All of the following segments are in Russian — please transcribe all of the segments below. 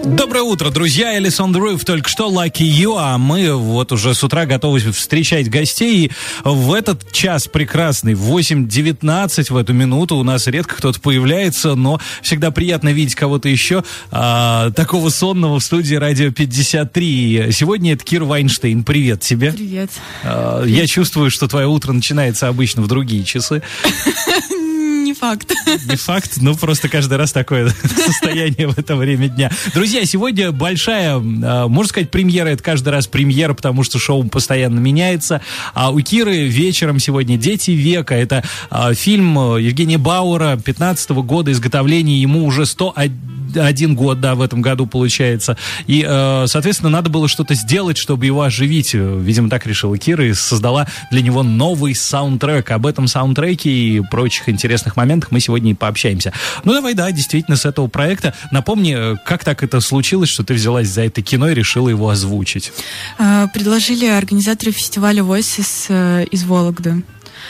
Доброе утро, друзья. Alice on the Roof только что, Lucky You, а мы вот уже с утра готовы встречать гостей. И в этот час прекрасный, в 8:19 в эту минуту у нас редко кто-то появляется, но всегда приятно видеть кого-то еще такого сонного в студии Радио 53. Сегодня это Кира Вайнштейн. Привет тебе. Привет. Я чувствую, что твое утро начинается обычно в другие часы. Не факт. Не факт, но просто каждый раз такое состояние в это время дня. Друзья, сегодня большая, можно сказать, премьера. Это каждый раз премьера, потому что шоу постоянно меняется. А у Киры вечером сегодня «Дети века». Это фильм Евгения Бауэра 15-го года изготовления. Ему уже 101 год, да, в этом году получается. И, соответственно, надо было что-то сделать, чтобы его оживить. Видимо, так решила Кира и создала для него новый саундтрек. Об этом саундтреке и прочих интересных моментах мы сегодня и пообщаемся. Ну, давай, да, действительно, с этого проекта. Напомни, как так это случилось, что ты взялась за это кино и решила его озвучить? Предложили организаторы фестиваля Voices из Вологды.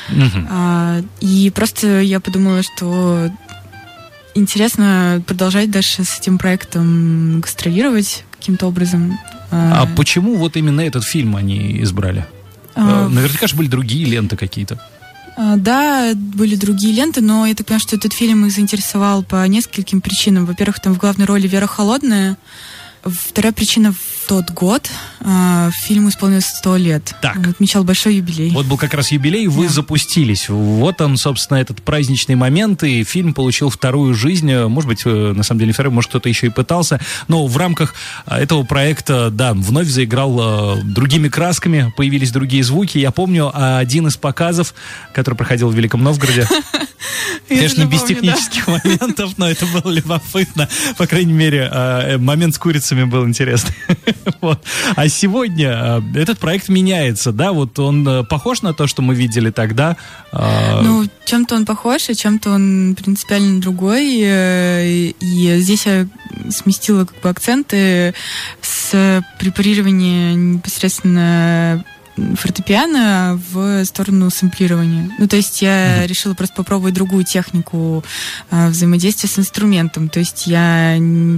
И просто я подумала, что интересно продолжать дальше с этим проектом гастролировать каким-то образом. А почему вот именно этот фильм они избрали? Наверняка же были другие ленты какие-то. Да, были другие ленты, но я так понимаю, что этот фильм их заинтересовал по нескольким причинам. Во-первых, там в главной роли Вера Холодная. Вторая причина: в тот год фильму исполнилось 100 лет. Так. Он отмечал большой юбилей. Вот был как раз юбилей, вы запустились. Вот он, собственно, этот праздничный момент, и фильм получил вторую жизнь. Может быть, на самом деле не вторую, может, кто-то еще и пытался. Но в рамках этого проекта, да, вновь заиграл другими красками, появились другие звуки. Я помню один из показов, который проходил в Великом Новгороде. Конечно, без технических моментов, но это было любопытно. По крайней мере, момент с курицами был интересный. Вот. А сегодня этот проект меняется, да? Вот он похож на то, что мы видели тогда? Ну, чем-то он похож, а чем-то он принципиально другой. И здесь я сместила как бы акценты с препарирования непосредственно фортепиано в сторону сэмплирования. Ну, то есть я решила просто попробовать другую технику взаимодействия с инструментом. То есть я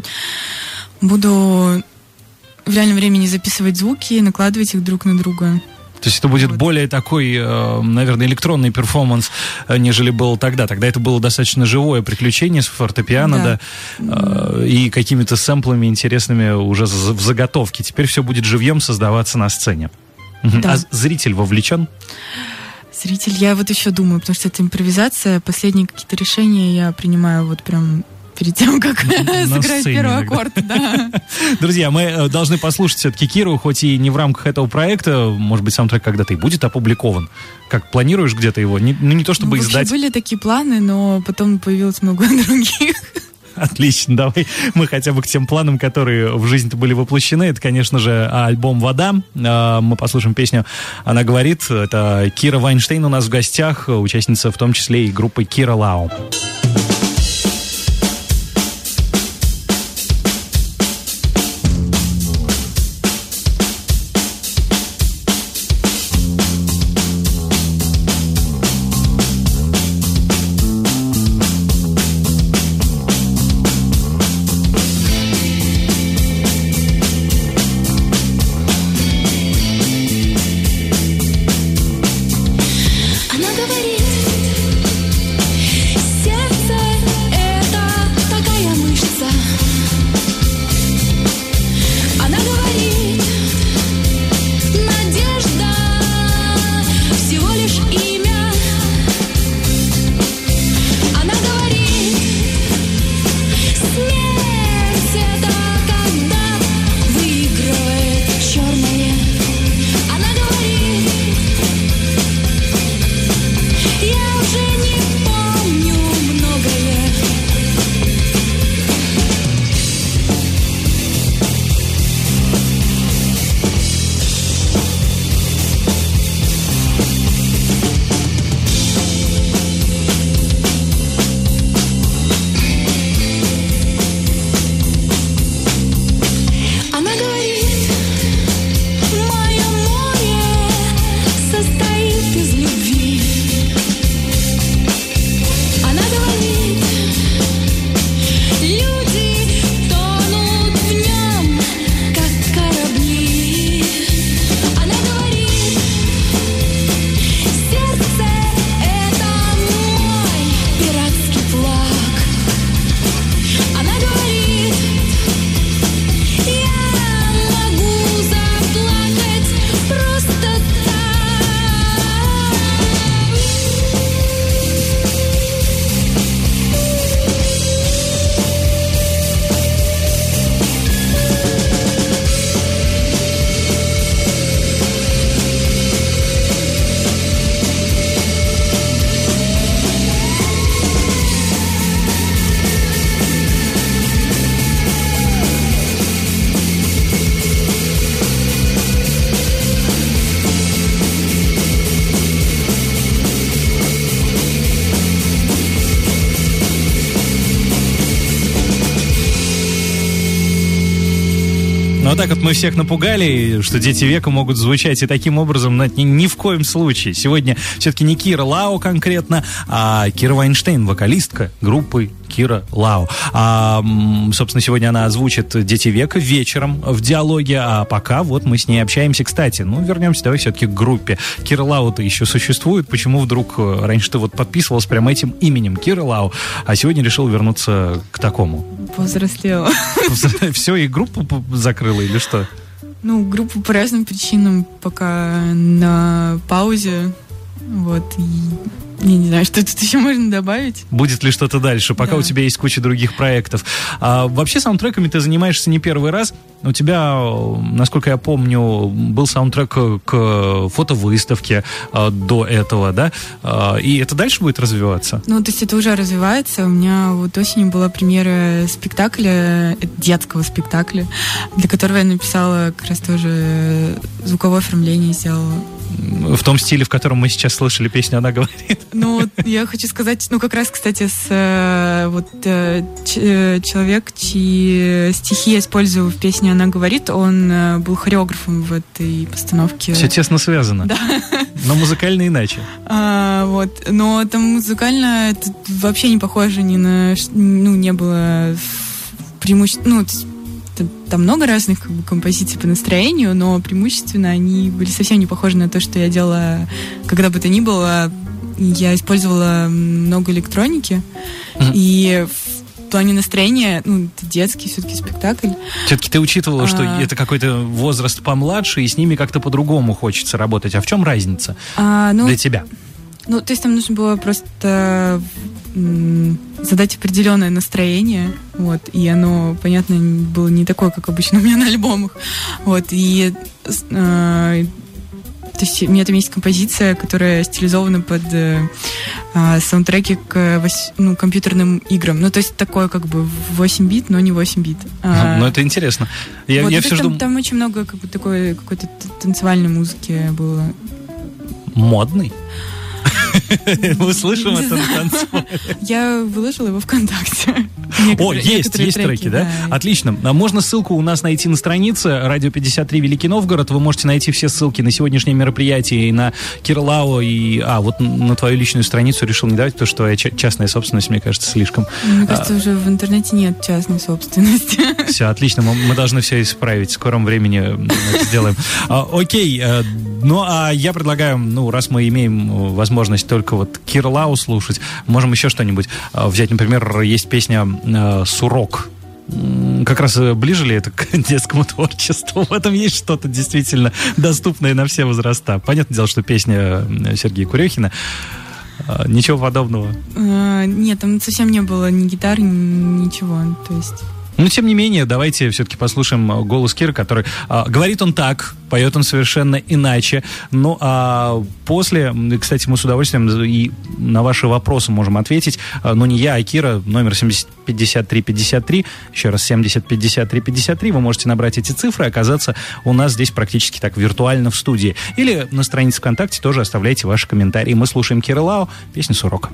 буду в реальном времени записывать звуки, накладывать их друг на друга. То есть это будет более такой, наверное, электронный перформанс, нежели было тогда. Тогда это было достаточно живое приключение с фортепиано, да, и какими-то сэмплами интересными уже в заготовке. Теперь все будет живьем создаваться на сцене. Да. А зритель вовлечен? Зритель, я вот еще думаю, потому что это импровизация. Последние какие-то решения я принимаю вот прям перед тем, как сыграть первый аккорд. Да. Друзья, мы должны послушать все-таки Киру, хоть и не в рамках этого проекта. Может быть, саундтрек когда-то и будет опубликован. Как, планируешь где-то его? Не то, чтобы издать. Были такие планы, но потом появилось много других. Отлично, давай мы хотя бы к тем планам, которые в жизнь-то были воплощены. Это, конечно же, альбом «Вода». Мы послушаем песню «Она говорит». Это Кира Вайнштейн у нас в гостях, участница в том числе и группы Кира Лау. Сердце Ну, а так вот мы всех напугали, что «Дети века» могут звучать и таким образом, но ни в коем случае. Сегодня все-таки не Кира Лау конкретно, а Кира Вайнштейн, вокалистка группы Кира Лау. Собственно, сегодня она озвучит «Дети века» вечером в диалоге, а пока вот мы с ней общаемся. Кстати, вернемся давай все-таки к группе. Кира Лау-то еще существует. Почему вдруг раньше ты вот подписывалась прямо этим именем Кира Лау, а сегодня решил вернуться к такому? Повзрослела. Все, и группу закрыла или что? Группу по разным причинам пока на паузе. Вот, и я не знаю, что тут еще можно добавить. Будет ли что-то дальше, пока у тебя есть куча других проектов. Вообще саундтреками ты занимаешься не первый раз. У тебя, насколько я помню, был саундтрек к фотовыставке до этого, да? И это дальше будет развиваться? То есть это уже развивается. У меня вот осенью была премьера спектакля, детского спектакля, для которого я написала как раз тоже звуковое оформление сделала. В том стиле, в котором мы сейчас слышали песню «Она говорит». Я хочу сказать, как раз, кстати, человек, чьи стихи я использую в песне «Она говорит», он был хореографом в этой постановке. Все тесно связано. Да. Но музыкально иначе. Но там музыкально это вообще не похоже ни на... не было преимущественно... Там много разных композиций по настроению, но преимущественно они были совсем не похожи на то, что я делала, когда бы то ни было. Я использовала много электроники, и в плане настроения, это детский все-таки спектакль. Все-таки ты учитывала, что это какой-то возраст помладше, и с ними как-то по-другому хочется работать. А в чем разница для тебя? То есть там нужно было просто задать определенное настроение, и оно, понятно, было не такое, как обычно у меня на альбомах, и то есть у меня там есть композиция, которая стилизована под саундтреки к компьютерным играм, то есть такое как бы 8 бит, но не 8 бит. Это интересно. Я все жду... Там очень много такой какой-то танцевальной музыки было. Модный? Мы услышим это на танцполе. Я выложила его ВКонтакте. Есть треки, да? Отлично. Можно ссылку у нас найти на странице Радио 53 Великий Новгород. Вы можете найти все ссылки на сегодняшнее мероприятие и на Кира Лау, и вот на твою личную страницу решил не давать, потому что твоя частная собственность, мне кажется, слишком... Мне кажется, уже в интернете нет частной собственности. Все, отлично. Мы должны все исправить. В скором времени это сделаем. Окей. Я предлагаю, раз мы имеем возможность только Кира Лау слушать, можем еще что-нибудь взять. Например, есть песня «Сурок». Как раз ближе ли это к детскому творчеству? В этом есть что-то действительно доступное на все возраста. Понятное дело, что песня Сергея Курехина. Ничего подобного? Нет, там совсем не было ни гитар, ничего. То есть... тем не менее, давайте все-таки послушаем голос Киры, который... говорит он так, поет он совершенно иначе. После, кстати, мы с удовольствием и на ваши вопросы можем ответить. Но не я, а Кира, номер 705353. Еще раз, 705353. Вы можете набрать эти цифры и оказаться у нас здесь практически так виртуально в студии. Или на странице ВКонтакте тоже оставляйте ваши комментарии. Мы слушаем Кира Лау, песню «Сурок».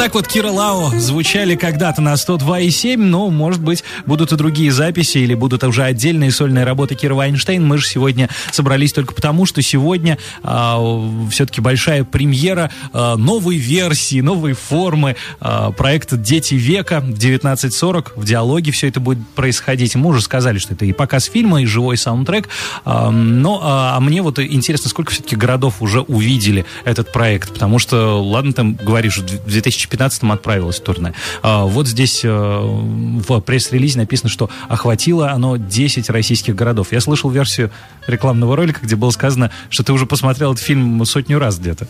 так вот Кира Лао звучали когда-то на 102,7, но, может быть, будут и другие записи, или будут уже отдельные сольные работы Киры Вайнштейн. Мы же сегодня собрались только потому, что сегодня все-таки большая премьера новой версии, новой формы проекта «Дети века» в 19:40. В Диалоге все это будет происходить. Мы уже сказали, что это и показ фильма, и живой саундтрек. Но мне вот интересно, сколько все-таки городов уже увидели этот проект, потому что, ладно, там говоришь, в 2015-м отправилось в турне. Вот здесь в пресс-релизе написано, что охватило оно 10 российских городов. Я слышал версию рекламного ролика, где было сказано, что ты уже посмотрел этот фильм 100 раз где-то.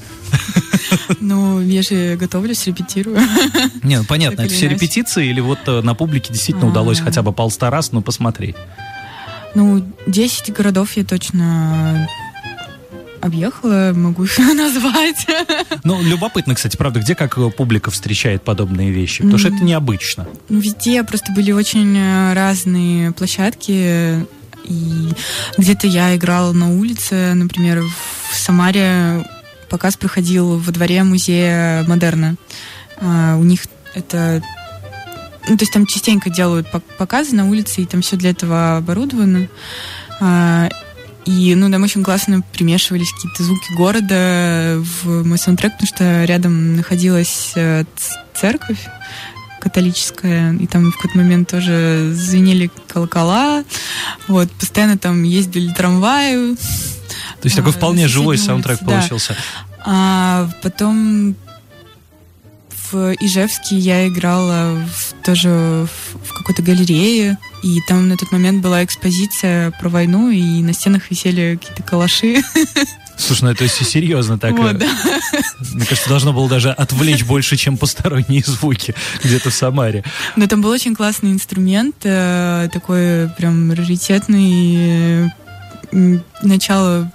Ну, я же готовлюсь, репетирую. Не, ну понятно, это все репетиции, или вот на публике действительно удалось хотя бы 150 раз, ну, посмотреть? Ну, 10 городов я точно объехала, могу их назвать. Ну, любопытно, кстати, правда, где как публика встречает подобные вещи? Потому что это необычно. Ну, везде просто были очень разные площадки. И где-то я играла на улице, например, в Самаре показ проходил во дворе музея Модерна. У них это... Ну, то есть там частенько делают показы на улице, и там все для этого оборудовано. И, ну, там очень классно примешивались какие-то звуки города в мой саундтрек, потому что рядом находилась церковь католическая, и там в какой-то момент тоже звенели колокола, вот, постоянно там ездили трамваи. То есть такой вполне живой саундтрек получился. А потом в Ижевске я играла тоже в какой-то галерее, и там на тот момент была экспозиция про войну, и на стенах висели какие-то калаши. Слушай, ну это если серьезно так. Вот, да. Мне кажется, должно было даже отвлечь больше, чем посторонние звуки где-то в Самаре. Но там был очень классный инструмент, такой прям раритетный, начало,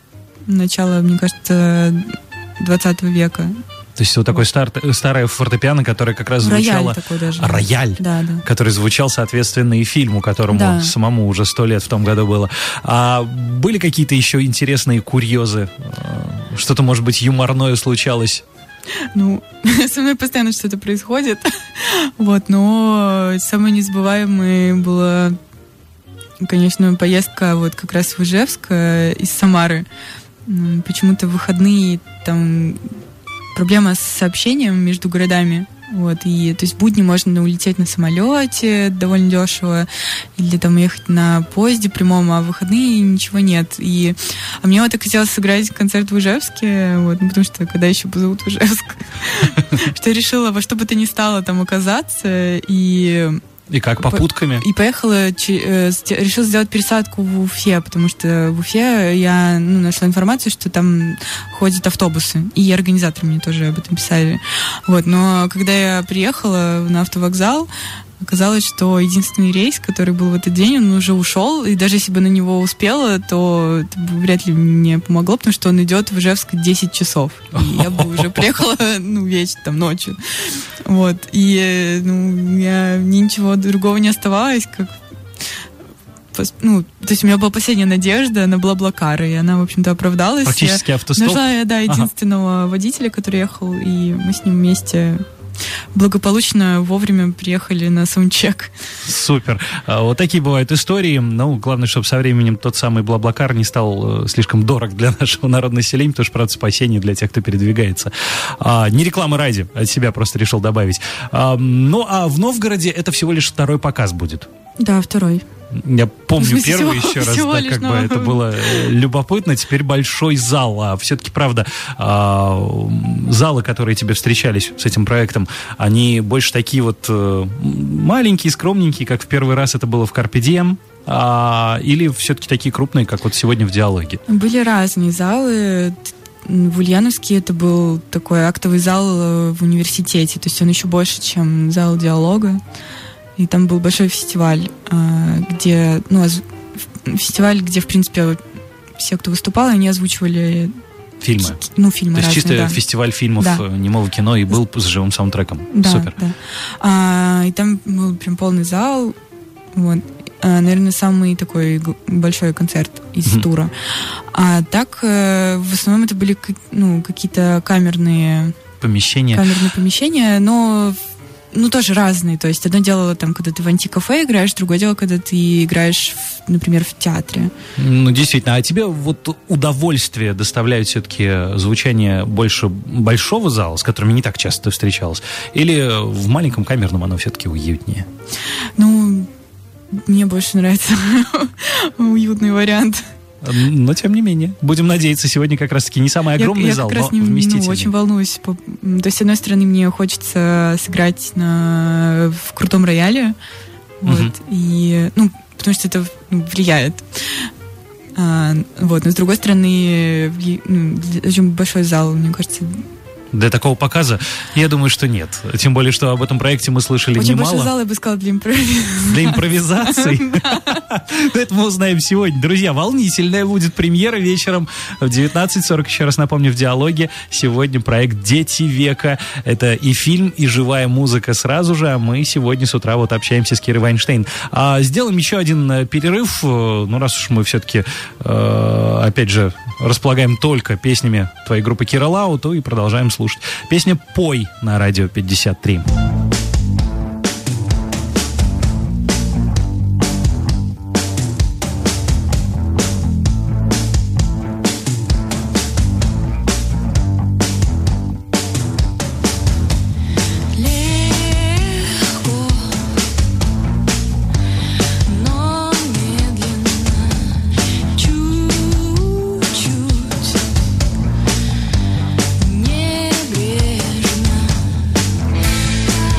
мне кажется, 20 века. То есть вот такой старое фортепиано, которое как раз звучало... Рояль такой даже. Рояль, да. Который звучал, соответственно, и фильму, которому самому уже 100 лет в том году было. А были какие-то еще интересные курьезы? Что-то, может быть, юморное случалось? Ну, со мной постоянно что-то происходит. Вот, но самое незабываемое была, конечно, поездка вот как раз в Ижевск из Самары. Почему-то в выходные там... Проблема с сообщением между городами. Вот, и, то есть в будни можно улететь на самолете довольно дешево, или там ехать на поезде прямом, а в выходные ничего нет. А мне вот так хотелось сыграть концерт в Ижевске, вот, ну, потому что когда еще позовут в Ижевск, что я решила во что бы то ни стало там оказаться, И как, попутками? И поехала, решила сделать пересадку в Уфе, потому что в Уфе я нашла информацию, что там ходят автобусы, и организаторы мне тоже об этом писали. Вот, но когда я приехала на автовокзал, оказалось, что единственный рейс, который был в этот день, он уже ушел, и даже если бы на него успела, то это бы вряд ли мне помогло, потому что он идет в Ижевск 10 часов. И я бы уже приехала, вечер, там, ночью. Вот. И, мне ничего другого не оставалось, как... то есть у меня была последняя надежда на Блаблакар, и она, в общем-то, оправдалась. Практически автостоп? Нашла я, единственного водителя, который ехал, и мы с ним вместе... благополучно вовремя приехали на саундчек. Супер. Вот такие бывают истории. Ну, главное, чтобы со временем тот самый Блаблакар не стал слишком дорог для нашего народного населения, потому что, правда, спасение для тех, кто передвигается. Не реклама ради, от себя просто решил добавить. Ну, а в Новгороде это всего лишь второй показ будет. Да, второй. Я помню первый еще раз, это было любопытно. Теперь большой зал. А все-таки, правда, залы, которые тебе встречались с этим проектом, они больше такие вот маленькие, скромненькие, как в первый раз это было в Carpe Diem, или все-таки такие крупные, как вот сегодня в Диалоге? Были разные залы. В Ульяновске это был такой актовый зал в университете, то есть он еще больше, чем зал Диалога. И там был большой фестиваль, где, в принципе, все, кто выступал, они озвучивали фильмы. Фильмы. То есть разные, чисто фестиваль фильмов немого кино и был с живым саундтреком. Да, супер. Да. И там был прям полный зал. Вот. Наверное, самый такой большой концерт из тура. А так, в основном это были какие-то камерные помещения. Камерные помещения, но тоже разные. То есть одно дело, там, когда ты в антикафе играешь, другое дело, когда ты играешь, например, в театре. Ну, действительно. А тебе вот удовольствие доставляет все-таки звучание больше большого зала, с которыми не так часто ты встречалась? Или в маленьком камерном оно все-таки уютнее? Ну, мне больше нравится уютный вариант. Но, тем не менее, будем надеяться, сегодня как раз-таки не самый огромный зал, но вместительный. Я очень волнуюсь. То есть, с одной стороны, мне хочется сыграть в крутом рояле, и, потому что это влияет. Но с другой стороны, очень большой зал, мне кажется... Для такого показа, я думаю, что нет. Тем более, что об этом проекте мы слышали очень немало. Очень большой зал, я бы сказала, для импровизации. Для импровизации? Это мы узнаем сегодня. Друзья, волнительная будет премьера вечером в 19:40. Еще раз напомню, в «Диалоге» сегодня проект «Дети века». Это и фильм, и живая музыка сразу же. А мы сегодня с утра общаемся с Кирой Вайнштейн. Сделаем еще один перерыв. Ну, раз уж мы все-таки, опять же, располагаем только песнями твоей группы Кира Лау, то и продолжаем слушать. Песня «Пой» на радио 53. Небрежно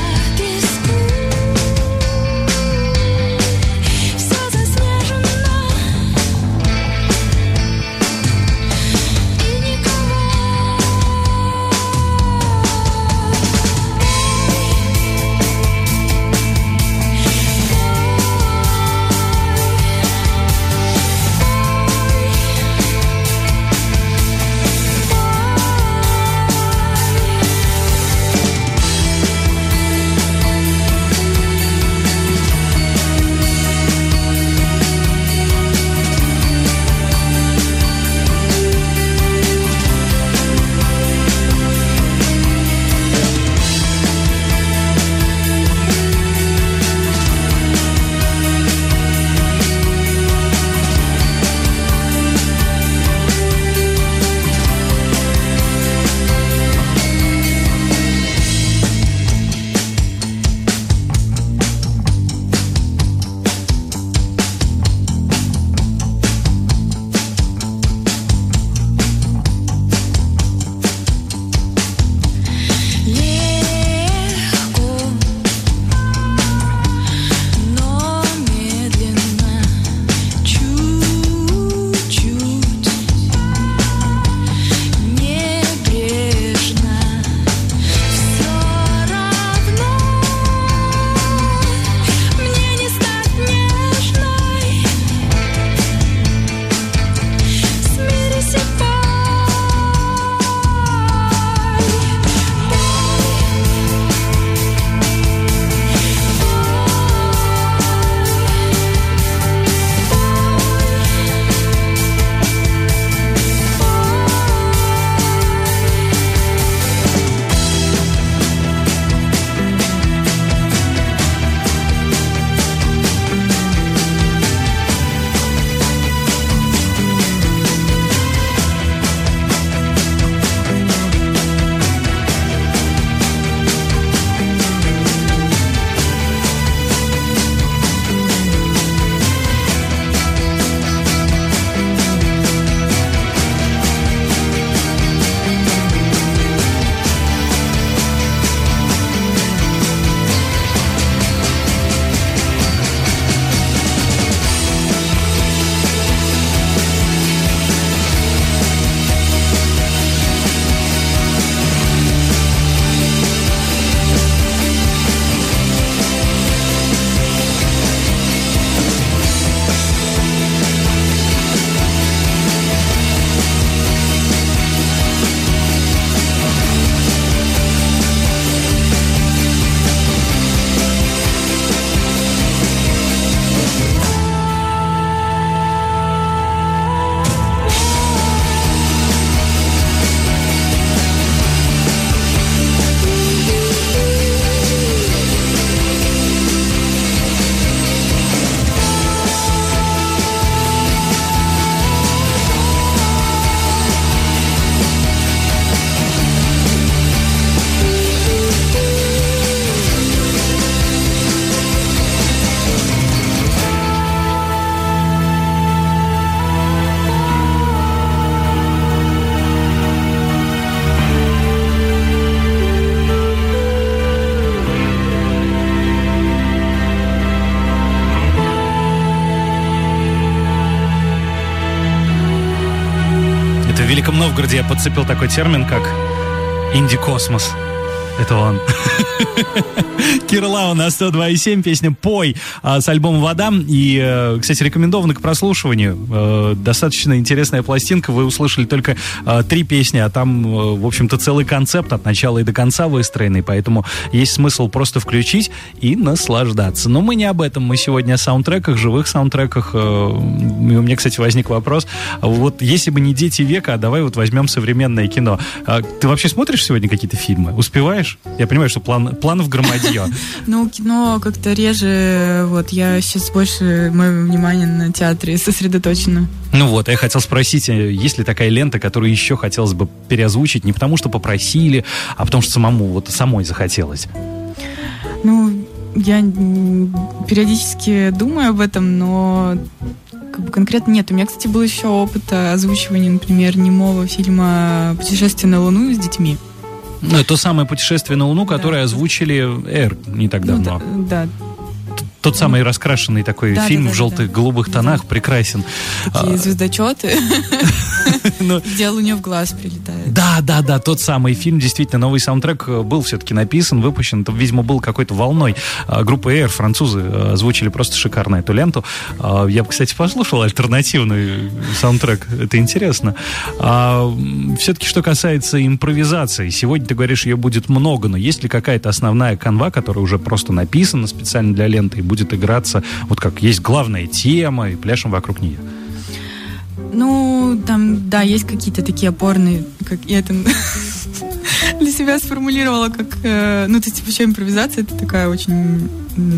В Великом Новгороде я подцепил такой термин, как инди-космос. Это он. Кира Лава на 102.7, песня «Пой» с альбома «Вода». И, кстати, рекомендована к прослушиванию. Достаточно интересная пластинка. Вы услышали только 3 песни, а там, в общем-то, целый концепт от начала и до конца выстроенный. Поэтому есть смысл просто включить и наслаждаться. Но мы не об этом. Мы сегодня о саундтреках, живых саундтреках. И у меня, кстати, возник вопрос. Вот если бы не «Дети века», а давай вот возьмем современное кино. Ты вообще смотришь сегодня какие-то фильмы? Успеваешь? Я понимаю, что планов громадье. Ну, кино как-то реже. Вот, я сейчас больше, мое внимание на театре сосредоточено. Ну вот, я хотел спросить, есть ли такая лента, которую еще хотелось бы переозвучить, не потому что попросили, а потому что самой захотелось? Ну, я периодически думаю об этом, но как бы конкретно нет. У меня, кстати, был еще опыт озвучивания, например, немого фильма «Путешествие на Луну» с детьми. Ну, то самое «Путешествие на Луну», которое озвучили «Эр» не так давно. Ну, да. Тот самый раскрашенный такой фильм в желтых, голубых тонах, прекрасен. Такие звездочеты, где Луне в глаз прилетает. Да, тот самый фильм, действительно, новый саундтрек был все-таки написан, выпущен, это, видимо, был какой-то волной. Группа Air, французы, озвучили просто шикарно эту ленту. Я бы, кстати, послушал альтернативный саундтрек, это интересно. Все-таки, что касается импровизации, сегодня, ты говоришь, ее будет много, но есть ли какая-то основная канва, которая уже просто написана специально для ленты и будет играться, вот как есть главная тема, и пляшем вокруг нее? Ну, там, да, есть какие-то такие опорные, как я это для себя сформулировала, как, ну, то есть, вообще импровизация, это такая очень,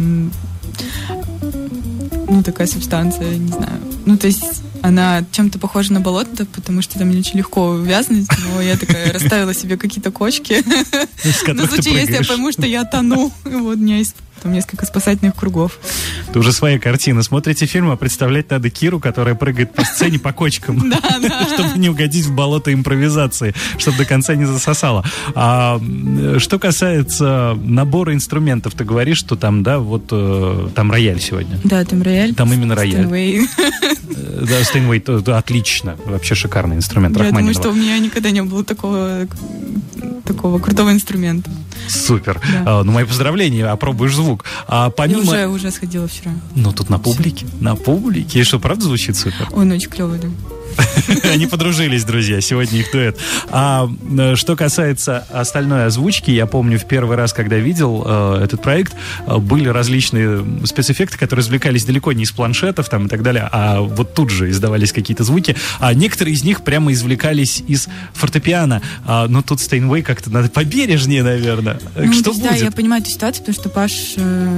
ну, такая субстанция, не знаю. Ну, то есть, она чем-то похожа на болото, потому что там не очень легко увязнуть, но я такая расставила себе какие-то кочки. На случай, если я пойму, что я тону. Вот у меня есть там несколько спасательных кругов. Это уже своя картина. Смотрите фильм, а представлять надо Киру, которая прыгает по сцене по кочкам, чтобы не угодить в болото импровизации, чтобы до конца не засосало. А что касается набора инструментов, ты говоришь, что там, да, вот там рояль сегодня. Да, там рояль. Там именно рояль. Да, Стейнвей, отлично. Вообще шикарный инструмент Рахманинова. Я думаю, что у меня никогда не было такого крутого инструмента. Супер. Да. Ну, мои поздравления, опробуешь звук. А помимо... Я уже сходила вчера. Ну, тут на публике. На публике. И что, правда звучит супер? Он очень клевый, да. Они подружились, друзья, сегодня их дуэт. А что касается остальной озвучки, я помню, в первый раз, когда видел этот проект, были различные спецэффекты, которые извлекались далеко не из планшетов там, и так далее, а вот тут же издавались какие-то звуки, а некоторые из них прямо извлекались из фортепиано. Но тут Стейнвей как-то надо побережнее, наверное. Ну, что есть, будет? Да, я понимаю эту ситуацию, потому что Паш...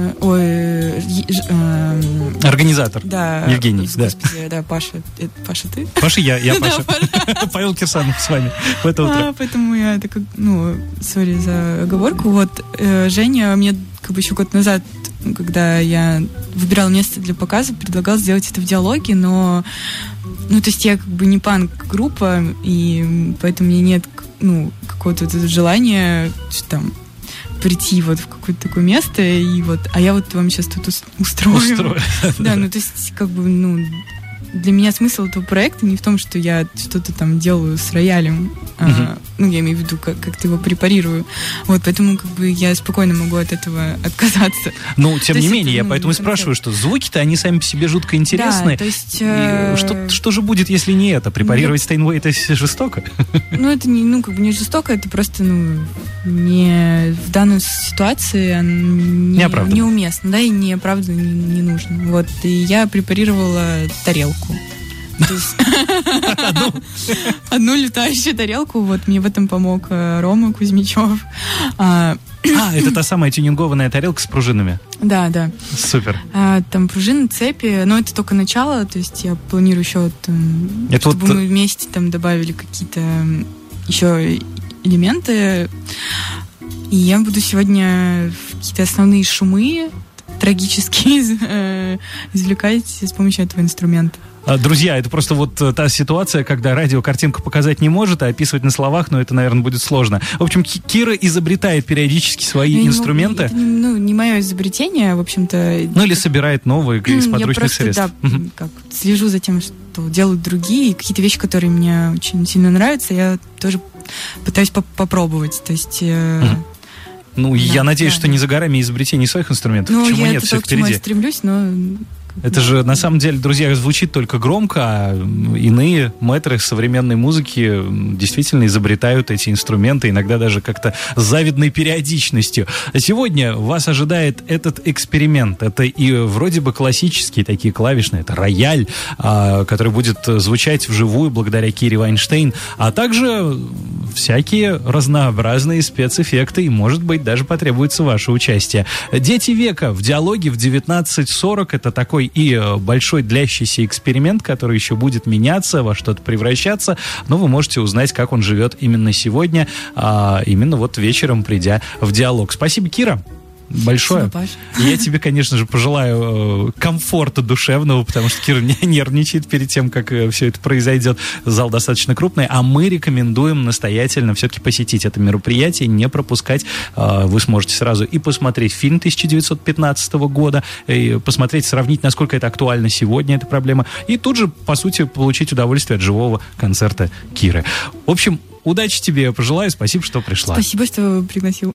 Организатор. Да. Евгений. Господи, да, Паша. Паша, ты? Паша, я Паша. Павел Кирсанов с вами в это утро. Поэтому я так, сори за оговорку. Вот Женя мне как бы еще год назад, когда я выбирала место для показа, предлагал сделать это в диалоге, но, ну, то есть я как бы не панк-группа, и поэтому у меня нет, какого-то желания, что там, прийти вот в какое-то такое место, и вот, а я вот вам сейчас тут устрою. Да, ну, то есть, как бы, для меня смысл этого проекта не в том, что я что-то там делаю с роялем, я имею в виду, как-то его препарирую. Вот, поэтому как бы я спокойно могу от этого отказаться. Ну, тем не менее, я поэтому и спрашиваю, что звуки-то, они сами по себе жутко интересны. Да, то есть... Что же будет, если не это? Препарировать Стейнвей — это жестоко? Ну, это не жестоко, это просто, не в данной ситуации неуместно, да, и неоправданно не нужно. Вот, и я препарировала тарелку. Одну летающую тарелку. Вот мне в этом помог Рома Кузьмичев. Это та самая тюнингованная тарелка с пружинами? Да. Супер. Там пружины, цепи, но это только начало, то есть я планирую еще, чтобы мы вместе там добавили какие-то еще элементы. И я буду сегодня какие-то основные шумы трагические извлекать с помощью этого инструмента. Друзья, это просто вот та ситуация, когда радио картинку показать не может, а описывать на словах, это, наверное, будет сложно. В общем, Кира изобретает периодически свои инструменты. Это не мое изобретение, в общем-то. Или собирает новые из подручных средств. Я просто, слежу за тем, что что делают другие, и какие-то вещи, которые мне очень сильно нравятся, я тоже пытаюсь попробовать. То есть... Ну, я надеюсь, что не за горами изобретение своих инструментов. Ну, почему я нет, это все то, к чему я впереди. стремлюсь, но... Это же, на самом деле, друзья, звучит только громко, а иные мэтры современной музыки действительно изобретают эти инструменты, иногда даже как-то с завидной периодичностью. Сегодня вас ожидает этот эксперимент. Это и вроде бы классические такие клавишные, это рояль, который будет звучать вживую благодаря Кире Вайнштейн, а также всякие разнообразные спецэффекты, и, может быть, даже потребуется ваше участие. «Дети века» в диалоге в 19:40. Это такой и большой длящийся эксперимент, который еще будет меняться, во что-то превращаться, но вы можете узнать, как он живет именно сегодня, именно вот вечером, придя в диалог. Спасибо, Кира. Большое. И я тебе, конечно же, пожелаю комфорта душевного, потому что Кира нервничает перед тем, как все это произойдет. Зал достаточно крупный, а мы рекомендуем настоятельно все-таки посетить это мероприятие, не пропускать. Вы сможете сразу и посмотреть фильм 1915 года, и посмотреть, сравнить, насколько это актуально сегодня, эта проблема, и тут же, по сути, получить удовольствие от живого концерта Киры. В общем, удачи тебе, пожелаю, спасибо, что пришла. Спасибо, что пригласил.